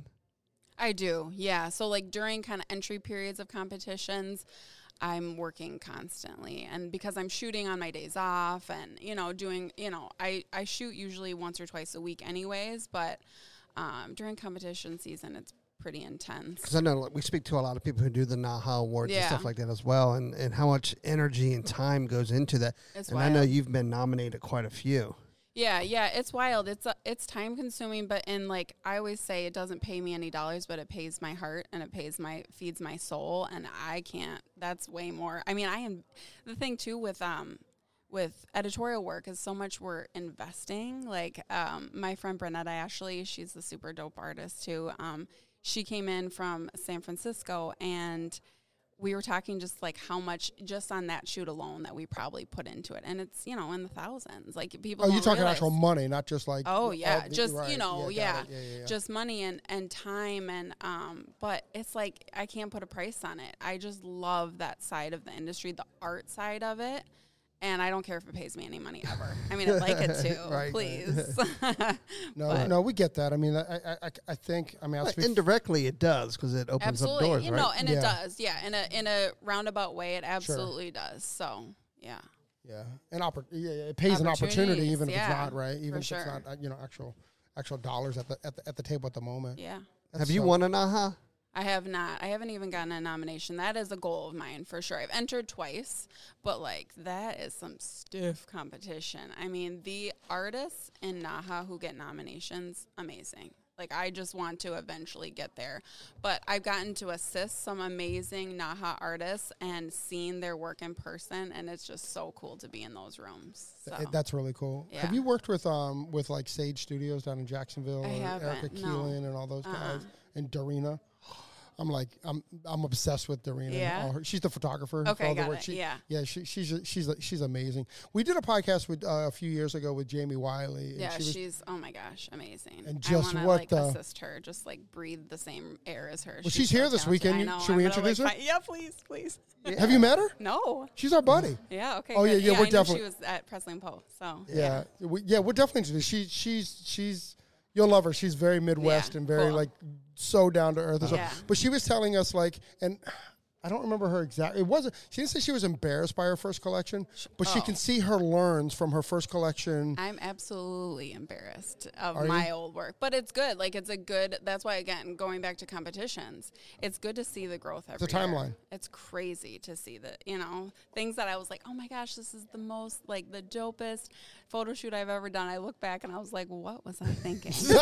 I do, yeah. So, like, during kind of entry periods of competitions, I'm working constantly. And because I'm shooting on my days off and, you know, doing, you know, I, I shoot usually once or twice a week anyways, but um, during competition season, it's pretty intense. Because I know like, we speak to a lot of people who do the NAHA Awards yeah. and stuff like that as well, and, and how much energy and time goes into that. It's and wild. I know you've been nominated quite a few. Yeah, yeah, it's wild. It's uh, it's time consuming, but in like I always say, it doesn't pay me any dollars, but it pays my heart and it pays my feeds my soul, and I can't. That's way more. I mean, I am the thing too with um with editorial work is so much we're investing. Like um my friend Brunetta Ashley, she's a super dope artist too. Um, she came in from San Francisco and we were talking just like how much just on that shoot alone that we probably put into it. And it's, you know, in the thousands. Like people Oh, don't you're talking realize. actual money, not just like Oh yeah, the, just right. you know, yeah, yeah, yeah, yeah, yeah, just money and, and time and um. But it's like I can't put a price on it. I just love that side of the industry, the art side of it, and I don't care if it pays me any money ever. I mean, I'd like it to, Right. please. No, But- no, we get that. I mean, I, I, I think. I mean, I'll Well, speak indirectly, it does because it opens Absolutely, up doors, you right? know, and Yeah. it does, yeah. In a in a roundabout way, it absolutely does. So yeah, Yeah, an oppor- yeah, yeah, it pays an opportunity, Opportunities, even if yeah, it's not right, even for if sure. it's not uh, you know actual actual dollars at the at the, at the table at the moment. yeah. That's Have you so- won a NAHA? I have not. I haven't even gotten a nomination. That is a goal of mine for sure. I've entered twice, but like that is some stiff competition. I mean, the artists in NAHA who get nominations, amazing. Like I just want to eventually get there. But I've gotten to assist some amazing NAHA artists and seen their work in person, and it's just so cool to be in those rooms. So. Th- That's really cool. Yeah. Have you worked with um with like Sage Studios down in Jacksonville, I or haven't, Erica no. Keelan and all those Uh-uh. guys, and Darina? I'm like I'm I'm obsessed with Darina. and Yeah? all her- she's the photographer. Okay, for all the got work. it, She, yeah. yeah. She, she's she's she's amazing. We did a podcast with uh, a few years ago with Jamie Wiley. and Yeah, she was, she's oh my gosh, amazing. And I just wanna, what like the- assist her, just like breathe the same air as her. Well, she's here so this talented. weekend. I You- know, should I'm we gonna, introduce like, her? find- yeah, please, please. Have you met her? No. She's our buddy. Yeah. Okay. Oh, yeah, good. yeah, we're I knew definitely- She was at Presley and Poe. So Yeah, we, yeah, we're definitely introduced. She, she's, she's, you'll love her. She's very Midwest Yeah, and very cool. like so down to earth. and Yeah. stuff. But she was telling us like, and I don't remember her exact. It wasn't. She didn't say she was embarrassed by her first collection, but she Oh. can see her learns from her first collection. I'm absolutely embarrassed of Are my you? old work, but it's good. Like it's a good. That's why again, going back to competitions, it's good to see the growth every a timeline. year. It's crazy to see that, you know, things that I was like, oh my gosh, this is the most like the dopest photo shoot I've ever done. I look back and I was like, what was I thinking? You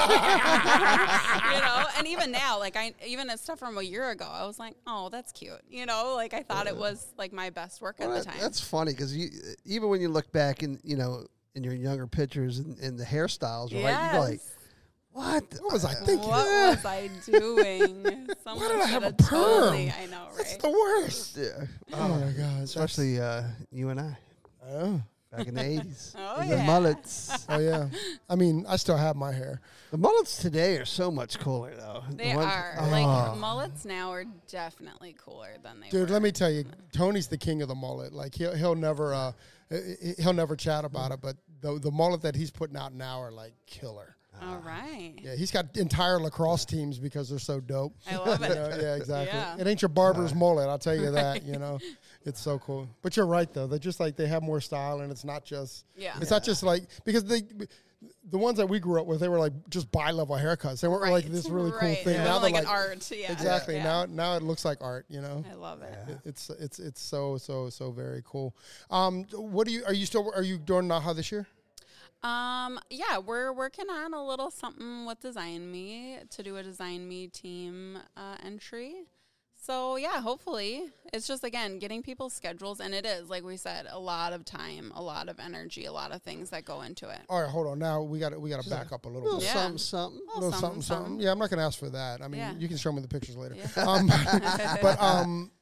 know, and even now, like I even at stuff from a year ago, I was like, oh, that's cute. You know, like I thought it was like my best work Well, at the that- time. That's funny because you even when you look back in you know in your younger pictures and, and the hairstyles, right? Yes. You're like, what? What was I thinking? What was I doing? Someone did I have a shoulda told me. perm? I know, That's right? the worst. Yeah. Oh my god! Especially uh, you and I Oh. back in the eighties. Oh, The yeah. mullets. Oh yeah. I mean, I still have my hair. The mullets today are so much cooler though. The They ones- are. Oh. Like, mullets now are definitely cooler than they Dude, were. let me tell you, Tony's the king of the mullet. Like he'll he'll never uh he- he'll never chat about it, but the the mullet that he's putting out now are like killer. All right. Yeah, he's got entire lacrosse teams because they're so dope. I love You it. know, yeah, exactly. Yeah. It ain't your barber's mullet, I'll tell you that. You know, it's so cool. But you're right though. They're just like they have more style, and it's not just. Yeah. It's not just like because they. The ones that we grew up with, they were like just bi-level haircuts. They weren't like Right, this really right. cool thing. They're Now like they're an like art. Yeah. exactly. Yeah. Now, now it looks like art. You know, I love it. It- it's it's it's so so so very cool. Um, what do you are you still are you doing Naha this year? Um, yeah, we're working on a little something with Design Me to do a Design Me team uh, entry. So yeah, hopefully it's just again getting people's schedules, and it is like we said, a lot of time, a lot of energy, a lot of things that go into it. All right, hold on. Now we got we got to back up a little little bit. Yeah. something, something. A A little something, something. Yeah, I'm not going to ask for that. I mean, Yeah. you can show me the pictures later. Yeah. Um, but um,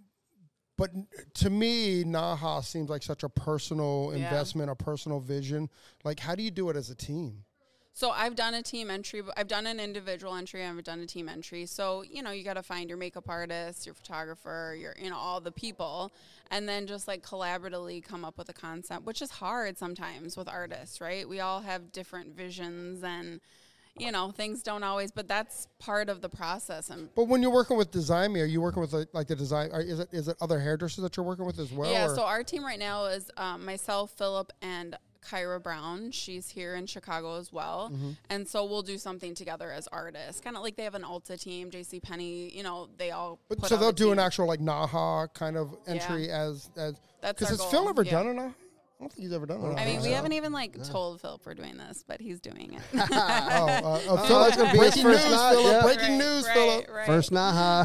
but to me, Naha seems like such a personal Yeah. investment, a personal vision. Like, how do you do it as a team? So I've done a team entry. but I've done an individual entry. I've done a team entry. So, you know, you got to find your makeup artist, your photographer, your, you know, all the people, and then just like collaboratively come up with a concept, which is hard sometimes with artists, right? We all have different visions and, you know, things don't always, but that's part of the process. And But when you're working with Design Me, are you working with like, like the design? Or is it is it other hairdressers that you're working with as well? yeah, or- so our team right now is um, myself, Philip, and Kyra Brown. She's here in Chicago as well. Mm-hmm. And so we'll do something together as artists. Kind of like they have an Ulta team, JCPenney, you know, they all But put so out they'll a do an team. actual like Naha kind of entry Yeah. as as That's because our has goal. Phil ever Yeah. done a Naha? I don't think he's ever done one. I mean, we haven't even like told Philip we're doing this, but he's doing it. Oh, uh, uh, Oh, Philip, that's gonna be his breaking first news, night, Philip. yeah. Breaking Right, news, right, Philip. Right. First Naha.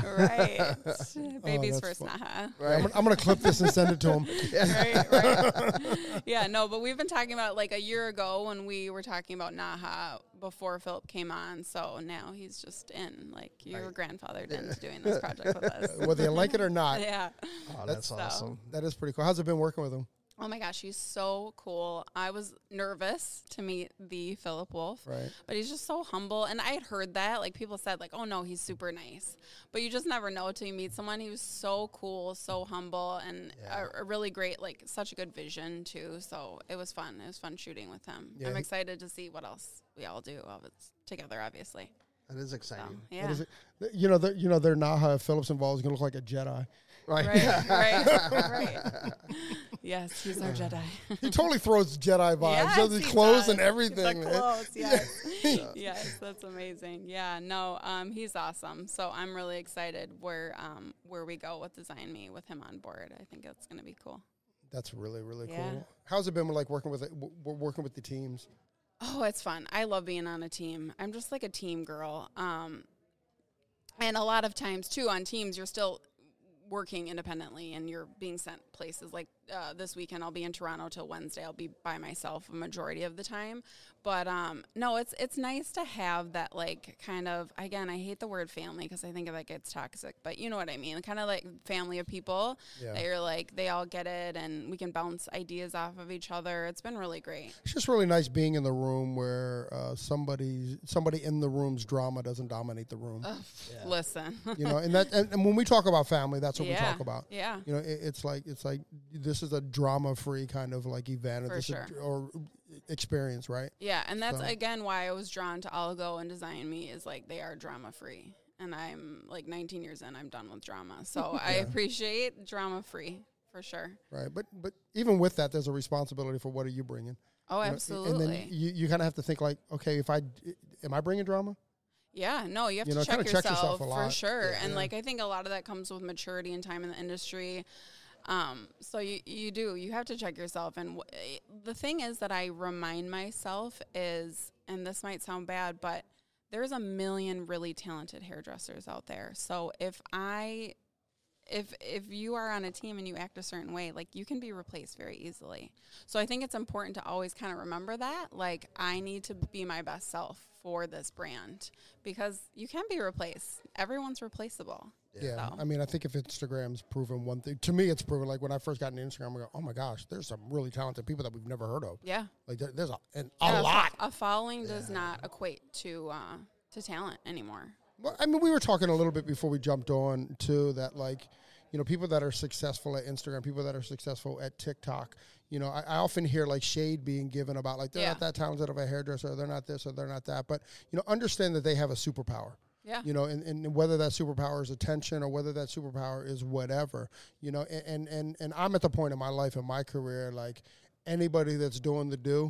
Right. Baby's that's first fun. Naha. I'm, gonna- I'm gonna clip this and send it to him. right, right. Yeah, no, but we've been talking about like a year ago when we were talking about Naha before Philip came on. So now he's just in, like you were grandfathered into doing this project with us. Whether you like it or not. Yeah. Oh, that's So- awesome. That is pretty cool. How's it been working with him? Oh my gosh, he's so cool. I was nervous to meet the Philip Wolf, Right. but he's just so humble. And I had heard that, like people said, like, oh no, he's super nice. But you just never know till you meet someone. He was so cool, so humble, and a, a really great, like, such a good vision too. So it was fun. It was fun shooting with him. Yeah, I'm he- excited to see what else we all do of it together, obviously. That is So, exciting. yeah. What is it? You know, the, you know, their Naha if Phillips involved is gonna look like a Jedi. Right. Right, right, right. Yes, he's our Jedi. He totally throws Jedi vibes. Yes, Does his he clothes does. and everything. The man. clothes, yes. Yes, that's amazing. Yeah, no, um, he's awesome. So I'm really excited where um, where we go with Design Me with him on board. I think it's going to be cool. That's really really Yeah. cool. How's it been like working with it, w- w- working with the teams? Oh, it's fun. I love being on a team. I'm just like a team girl. Um, and a lot of times, too, on teams, you're still working independently and you're being sent places. Like uh, this weekend, I'll be in Toronto till Wednesday. I'll be by myself a majority of the time. But um, no, it's it's nice to have that, like, kind of, again, I hate the word family because I think that gets toxic, but you know what I mean? Kind of like family of people Yeah. that you're like, they all get it and we can bounce ideas off of each other. It's been really great. It's just really nice being in the room where uh, somebody somebody in the room's drama doesn't dominate the room. Ugh, Listen. You know, and that and, and when we talk about family, that's what Yeah, we talk about. yeah. You know, it, it's like it's like this is a drama-free kind of like event or, For this sure. is- or experience, right? Yeah, and that's So- again why I was drawn to Algo and Design Me is like they are drama free. and I'm like nineteen years in. I'm done with drama, so yeah. I appreciate drama free for sure. Right, but but even with that, there's a responsibility for what are you bringing. Oh, you absolutely. Know, and then you, you kind of have to think like, okay, if I am I bringing drama? Yeah, no, you have you to know, check, yourself, check yourself a lot. For sure. Yeah, and yeah. like I think a lot of that comes with maturity and time in the industry. Um, so you you do you have to check yourself. And w- the thing is that I remind myself is, and this might sound bad, but there's a million really talented hairdressers out there. So if I if if you are on a team and you act a certain way, like you can be replaced very easily. So I think it's important to always kind of remember that, like I need to be my best self for this brand because you can be replaced. Everyone's replaceable. Yeah, so. I mean, I think if Instagram's proven one thing, to me, it's proven, like, when I first got into Instagram, I go, oh, my gosh, there's some really talented people that we've never heard of. Yeah. Like, there, there's a, and yeah, a lot. A, a following yeah. does not equate to uh, to talent anymore. Well, I mean, we were talking a little bit before we jumped on, too, that, like, you know, people that are successful at Instagram, people that are successful at TikTok, you know, I, I often hear, like, shade being given about, like, they're yeah. not that talented of a hairdresser, or they're not this, or they're not that. But, you know, understand that they have a superpower. Yeah. You know, and, and whether that superpower is attention or whether that superpower is whatever, you know, and, and, and I'm at the point in my life, in my career, like anybody that's doing the do,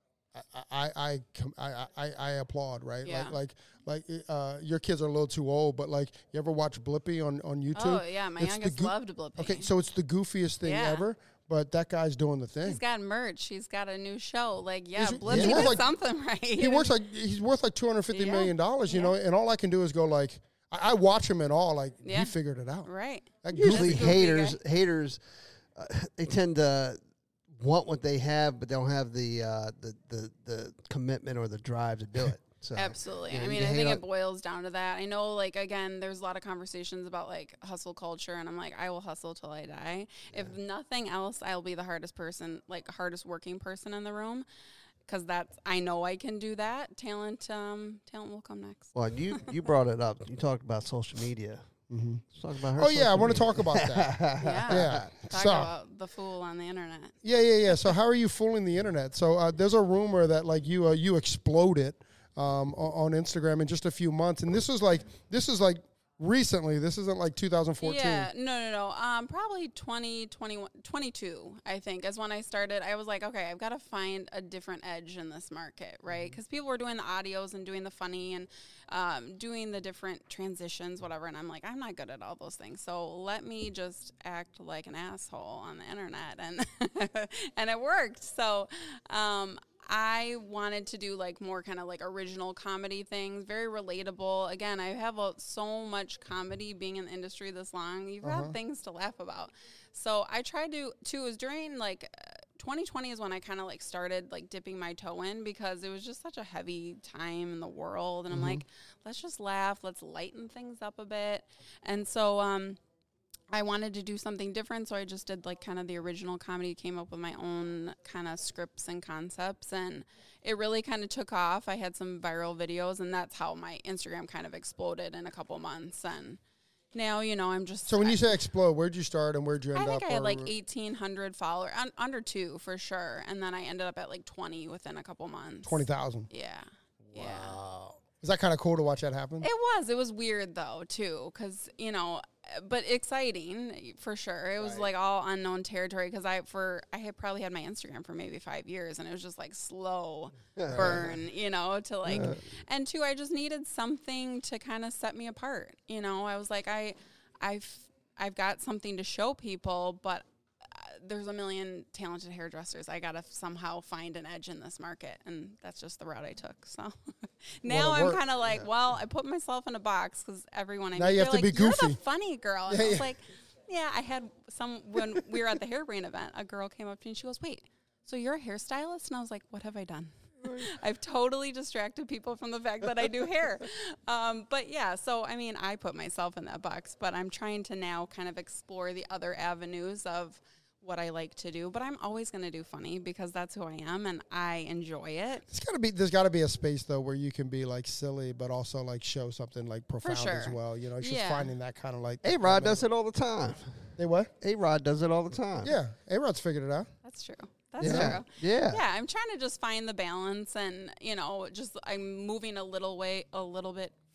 I I I, I, I applaud, right? Yeah. Like like like uh, your kids are a little too old, but like you ever watch Blippi on, on YouTube? Oh yeah, my it's youngest go- loved Blippi. Okay, so it's the goofiest thing yeah. ever. But that guy's doing the thing. He's got merch. He's got a new show. Like, yeah, he's, Blippi he's did like, something right. He works like he's worth like two hundred fifty yeah. million dollars, you yeah. know. And all I can do is go like, I, I watch him and all like yeah. he figured it out. Right. That Usually goofy haters guy. haters uh, they tend to want what they have, but they don't have the uh, the, the the commitment or the drive to do it. So, absolutely. you know, I mean, you I hate think on- it boils down to that. I know, like, again, there's a lot of conversations about, like, hustle culture, and I'm like, I will hustle till I die. Yeah. If nothing else, I'll be the hardest person, like, hardest working person in the room, because that's, I know I can do that. Talent, um, talent will come next. Well, you, you brought it up. You talked about social media. Mm-hmm. Let's talk about her. Oh, yeah, I want to media. talk about that. yeah. yeah. Talk so, about the fool on the internet. Yeah, yeah, yeah. So how are you fooling the internet? So uh, there's a rumor that, like, you uh, you exploded um, on Instagram in just a few months. And this is like, this is like recently. This isn't like two thousand fourteen. Yeah, no, no, no. Um, probably twenty, twenty-one, twenty-two, I think, is when I started. I was like, okay, I've got to find a different edge in this market, right? Because people were doing the audios and doing the funny and um, doing the different transitions, whatever. And I'm like, I'm not good at all those things. So let me just act like an asshole on the internet. And, and it worked. So, um, I wanted to do like more kind of like original comedy things, very relatable. Again, I have a, so much comedy being in the industry this long. You've Uh-huh. got things to laugh about. So I tried to, too, it was during like uh, twenty twenty is when I kind of like started like dipping my toe in because it was just such a heavy time in the world. And Mm-hmm. I'm like, let's just laugh. Let's lighten things up a bit. And so, um, I wanted to do something different, so I just did like kind of the original comedy, came up with my own kind of scripts and concepts, and it really kind of took off. I had some viral videos, and that's how my Instagram kind of exploded in a couple months. And now, you know, I'm just... So when I, you say explode, where'd you start and where'd you end I up? think I had or- like eighteen hundred followers, un, under two for sure, and then I ended up at like twenty within a couple months. twenty thousand. Yeah. Yeah. Wow. Is that kind of cool to watch that happen? It was. It was weird, though, too, because, you know, but exciting for sure. It was Right. like all unknown territory because I for I had probably had my Instagram for maybe five years, and it was just like slow burn, you know, to like, and two, I just needed something to kind of set me apart. You know, I was like, I, I've I've got something to show people, but there's a million talented hairdressers. I got to somehow find an edge in this market. And that's just the route I took. So now I'm kind of like, yeah. well, I put myself in a box because everyone I now meet, you have to like, be goofy. You're the funny girl. And yeah, I was yeah. like, yeah, I had some, when we were at the Hairbrain event, a girl came up to me and she goes, wait, so you're a hairstylist? And I was like, what have I done? I've totally distracted people from the fact that I do hair. Um, but yeah, so I mean, I put myself in that box, but I'm trying to now kind of explore the other avenues of what I like to do, but I'm always going to do funny because that's who I am and I enjoy it. It's gotta be, there's gotta be a space though where you can be like silly, but also like show something like profound sure. as well. You know, it's Yeah. just finding that kind of like. A-Rod does it all the time. They what? A-Rod does it all the time. Yeah, A-Rod's figured it out. That's true. That's yeah. true. Yeah. Yeah, I'm trying to just find the balance and, you know, just I'm moving a little way, a little bit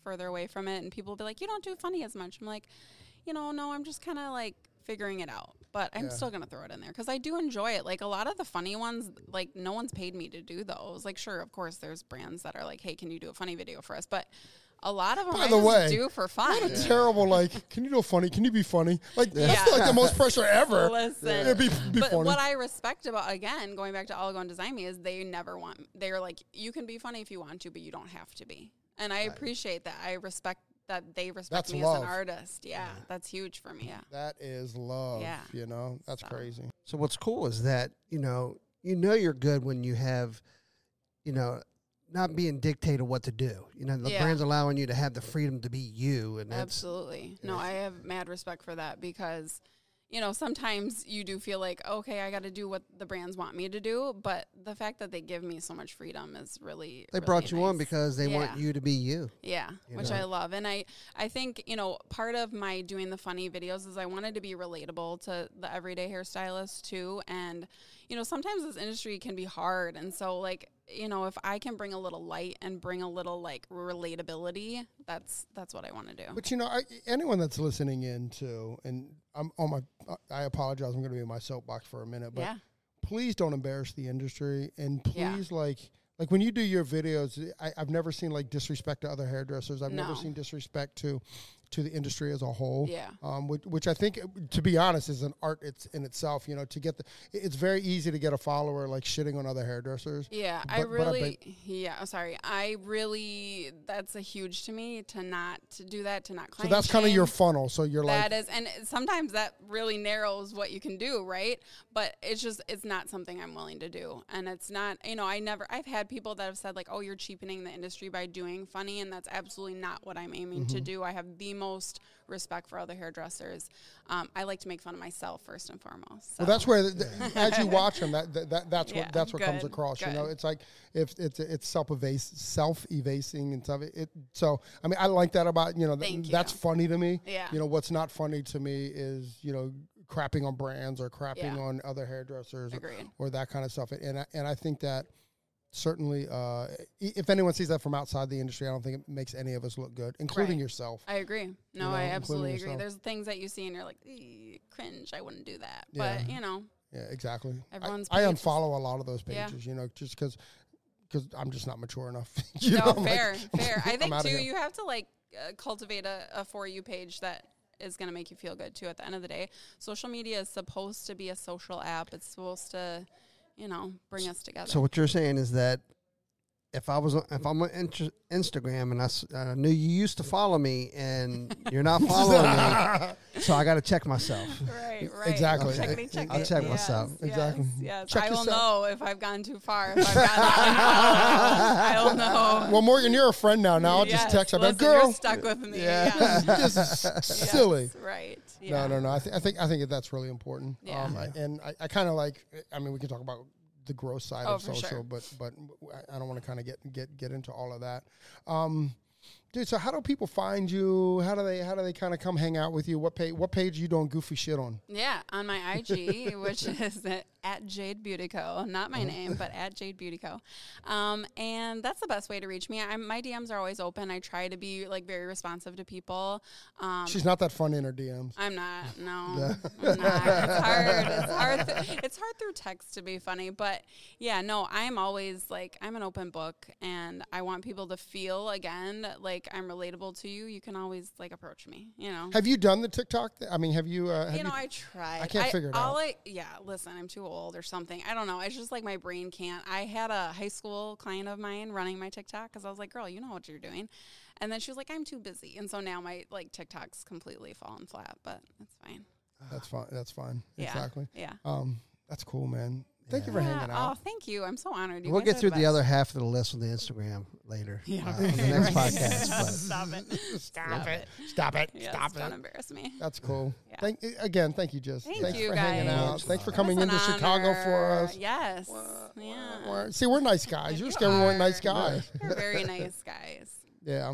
further away from it, and people will be like, you don't do funny as much. I'm like, you know, no, I'm just kind of like figuring it out, but I'm Yeah. still going to throw it in there because I do enjoy it. Like a lot of the funny ones, like no one's paid me to do those. Like, sure, of course, there's brands that are like, hey, can you do a funny video for us? But a lot of them By I the just way, do for fun. What a terrible, like, can you do a funny? Can you be funny? Like, Yeah. that's like the most pressure ever. Listen, Yeah, be, be but funny. what I respect about, again, going back to Oligo and Design Me, is they never want, they're like, you can be funny if you want to, but you don't have to be. And I appreciate that. I respect that they respect That's me love. as an artist. Yeah, that's huge for me. Yeah. That is love. Yeah. You know, that's So. crazy. So what's cool is that, you know, you know you're good when you have, you know, not being dictated what to do. You know, the Yeah. brand's allowing you to have the freedom to be you, and that's Absolutely. No, I have mad respect for that because, you know, sometimes you do feel like, okay, I got to do what the brands want me to do. But the fact that they give me so much freedom is really, they really brought you on nice. because they want Yeah. you to be you. Yeah, you which know? I love. And I, I think, you know, part of my doing the funny videos is I wanted to be relatable to the everyday hairstylist too. And, you know, sometimes this industry can be hard. And so, like, you know, if I can bring a little light and bring a little, like, relatability, that's that's what I want to do. But, you know, I, anyone that's listening in too, and I'm on my, I apologize, I'm going to be in my soapbox for a minute, but yeah. please don't embarrass the industry. And Yeah. please, like, like when you do your videos, I, I've never seen like disrespect to other hairdressers. I've never No. seen disrespect to to the industry as a whole. Yeah. Um, which, which I think, to be honest, is an art it's in itself. You know, to get the, it's very easy to get a follower like shitting on other hairdressers. Yeah, But- I but I really, yeah, I'm sorry. I really, that's a huge to me to not to do that, to not So client that's kind of your shame. funnel. So you're That like, is, and sometimes that really narrows what you can do, right? But it's just, it's not something I'm willing to do. And it's not, you know, I never, I've had people that have said like, oh, you're cheapening the industry by doing funny. And that's absolutely not what I'm aiming Mm-hmm. to do. I have the most respect for other hairdressers. Um, I like to make fun of myself first and foremost. So. well, that's where, the, the, as you watch them, that, that, that that's Yeah, what that's what comes good, across. You know, good. it's like if it's it's self evas self evasing and stuff. It, it so I mean I like that about you know th- Thank you. that's funny to me. Yeah. You know what's not funny to me is you know crapping on brands or crapping Yeah. on other hairdressers or, Agreed. or that kind of stuff. And I, and I think that certainly uh, i- if anyone sees that from outside the industry, I don't think it makes any of us look good, including Right. yourself. I agree. No, know, I including absolutely agree. yourself. There's things that you see and you're like, "Eeh, cringe. I wouldn't do that. Yeah. But, you know, Yeah, exactly. Everyone's I, I pages. unfollow a lot of those Yeah. pages, you know, just because because I'm just not mature enough. you no, know, I'm like, fair, fair. I I'm think, outta too, here. you have to, like, uh, cultivate a, a For You page that is going to make you feel good, too, at the end of the day. Social media is supposed to be a social app. It's supposed to, you know, bring us together. So what you're saying is that if I was on- if I'm on Inter- Instagram and I s- uh, knew you used to follow me and you're not following me, so I got to check myself. Right, right. Exactly. Check Okay. it, check I'll it. check Yes, myself. yes, Exactly. Yes, Check I will yourself. know if I've gone too far. If I've gotten I'll know. Well, Morgan, you're a friend now. Now I'll just Yes, text her, listen, girl. you're stuck with me. Yeah, Yes. just Yes, silly. right. Yeah. No, no, no. I, th- I think I think that that's really important. Yeah. Um, I, and I, I kind of like. I mean, we can talk about the gross side Oh, of for social, sure. but but I- I don't want to kind of get get get into all of that. Um, dude, so how do people find you? How do they how do they kind of come hang out with you? What page what page you doing goofy shit on? Yeah, on my I G, which is at, at Jade Beauty Co. Not my name, but at Jade Beauty Co. Um, and that's the best way to reach me. I'm, my D Ms are always open. I try to be like very responsive to people. Um, She's not that fun in her D Ms. I'm not. No, I'm not. It's hard. It's hard. Th- it's hard through text to be funny, but yeah, no. I'm always like I'm an open book, and I want people to feel again like I'm relatable to you. You can always like approach me. You know. Have you done the TikTok? th- I mean, have you? Uh, have You know, you, I tried. I can't figure it all out. I, yeah, listen, I'm too old or something. I don't know. It's just like my brain can't. I had a high school client of mine running my TikTok because I was like, girl, you know what you're doing. And then she was like, I'm too busy. And so now my like TikTok's completely fallen flat, but it's fine. That's fine. That's fine. Yeah. Exactly. Yeah. Um, that's cool, man. Thank you for Yeah. hanging Oh, out. thank you. I'm so honored. You We'll guys get are through the best. other half of the list on the Instagram later Yeah. uh, on the next Right. podcast. But Stop it. Stop it. Stop it. Yes, Stop don't it. embarrass me. That's cool. Yeah. Thank again. Thank you, Jess. Thank Thanks you, for guys. hanging out. Thanks Thanks for a lot. coming It was into an Chicago for honor. us. Yes. Yeah. We're- See, we're nice guys. You're You scared we weren't are. nice guys. You're very nice guys. Yeah. Yeah.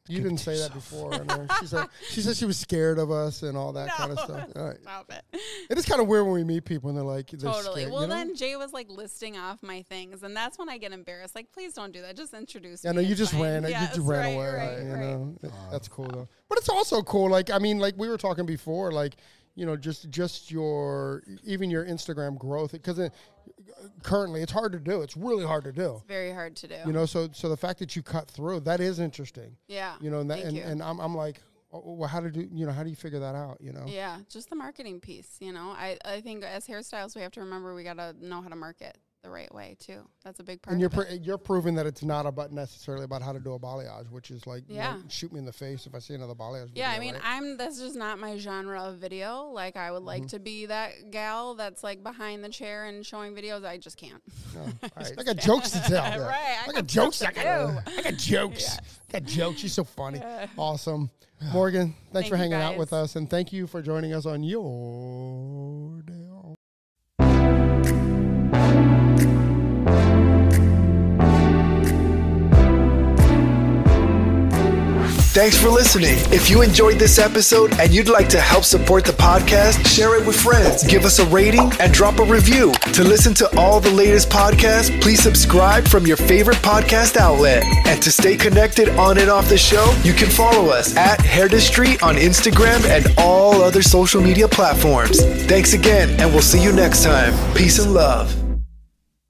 You didn't say that before. I know. She said she said she was scared of us and all that No, kind of stuff. All right. Stop it. It is kind of weird when we meet people and they're like, they're Totally. scared, Well, you know? then Jay was like listing off my things, and that's when I get embarrassed. Like, please don't do that. Just introduce Yeah, me. no, you It's just fine. ran it. Yes, you just ran right, away. Right, you right. know, It- that's cool though. But it's also cool. Like, I mean, like we were talking before, like, you know, just just your even your Instagram growth, because it, currently it's hard to do. It's really hard to do. It's very hard to do. You know, so so the fact that you cut through, that is interesting. Yeah. You know, and that, Thank and, you. and I'm I'm like, oh, well, how did you you know how do you figure that out? You know. Yeah, just the marketing piece. You know, I I think as hairstylists we have to remember we gotta know how to market the right way too. That's a big part. And you're of it. pr- you're proving that it's not about necessarily about how to do a balayage, which is like, Yeah. you know, shoot me in the face if I see another balayage. Yeah, I video, mean, right? I'm. That's just not my genre of video. Like, I would like Mhm. to be that gal that's like behind the chair and showing videos. I just can't. No. I I, just got can't. jokes to tell. Right, I I got got jokes. stuff I to got, do. I got jokes. Yes. I got jokes. She's so funny. Yeah. Awesome. Morgan, thanks Thank for you, hanging out guys. with us, and thank you for joining us on your day off. Thanks for listening. If you enjoyed this episode and you'd like to help support the podcast, share it with friends, give us a rating, and drop a review. To listen to all the latest podcasts, please subscribe from your favorite podcast outlet. And to stay connected on and off the show, you can follow us at Hairdustry on Instagram and all other social media platforms. Thanks again, and we'll see you next time. Peace and love.